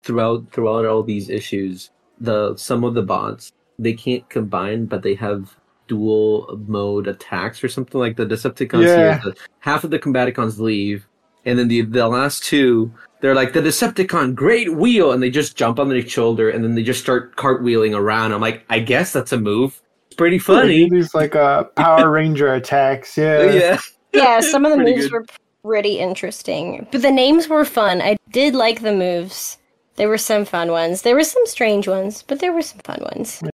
throughout all these issues, some of the bots they can't combine, but they have dual mode attacks or something like the Decepticons here. Yeah. Half of the Combaticons leave, and then the last two, they're like the Decepticon Great Wheel, and they just jump on their shoulder, and then they just start cartwheeling around. I'm like, I guess that's a move. It's pretty funny. These like Power Ranger attacks. Yeah. Yeah. Yeah, some of the Pretty moves good. were pretty interesting. But the names were fun. I did like the moves. There were some fun ones. There were some strange ones, but there were some fun ones.